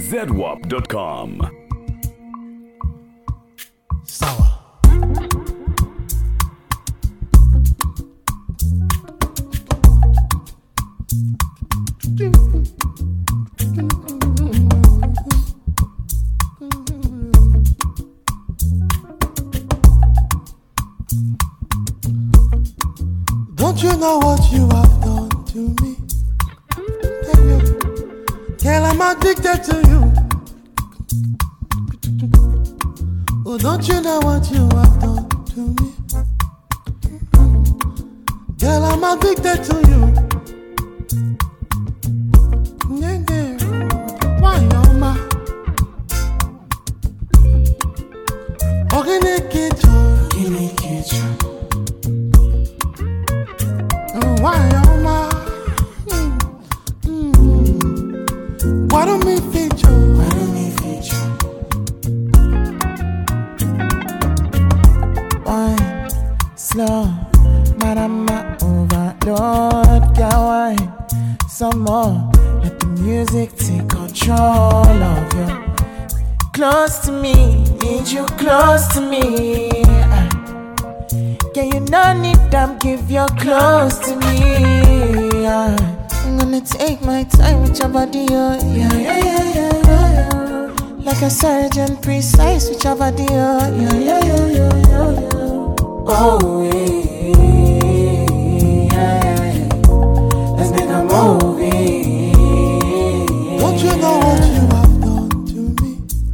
zedwap.com. Sour. Don't you know what you have done to me? Girl, I'm addicted to you. Oh, don't you know what you have done to me? Girl, I'm addicted to you. Yeah, yeah. Why, Oma? Ogene Kecho. Why, Oma? Why don't me feature? Wine, slow, marama overload. Girl, wine, some more. Let the music take control of you. Close to me, need you close to me. Can you no need them, give your close to me. I'm gonna take my time with your body, oh yeah, yeah, yeah, yeah, yeah. Like a surgeon, precise with your body, oh yeah, yeah, yeah, yeah, yeah. Oh yeah, yeah. Let's make a movie. Don't you know what you have done to me?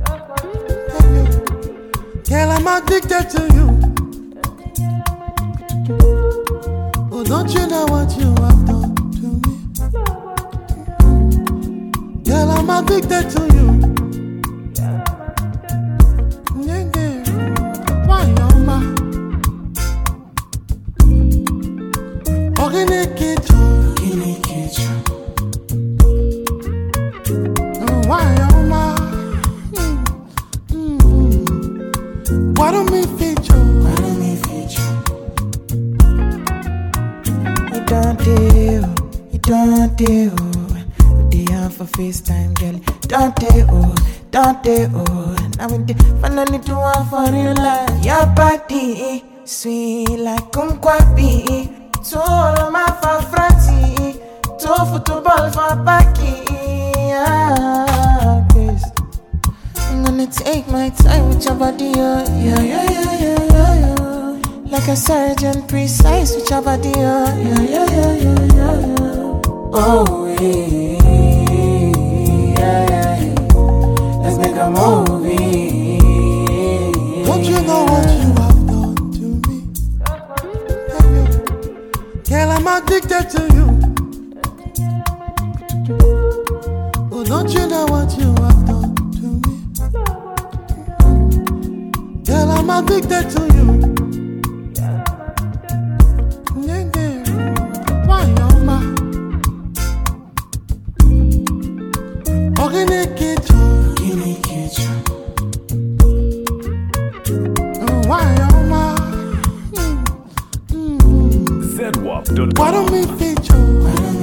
Girl, I'm addicted to you. Oh, don't you know what you have done to me? Girl, I'm addicted to you. Yeah, yeah. Why, Oma? Ogene Kecho. Why, Oma? Why don't me feature? You don't do. They have for FaceTime, girl. Don't do. Now we finally do one for real life. Your body sweet like kumquabi. Tolo ma for frati. To football for baki. Yeah, please. I'm gonna take my time with your body, oh yeah, yeah, yeah, yeah, yeah. Like a surgeon, precise with your body, oh yeah, yeah, yeah, yeah, yeah. Oh yeah, yeah. Let's make a movie. Don't you know what you have done to me? Girl, I'm addicted to you. Oh, don't you know what you have done to me? Girl, I'm addicted to you. Yeah, yeah. Why, Oma? Ogene Kecho. Why, Oma? zedwap.com. Why don't me feature?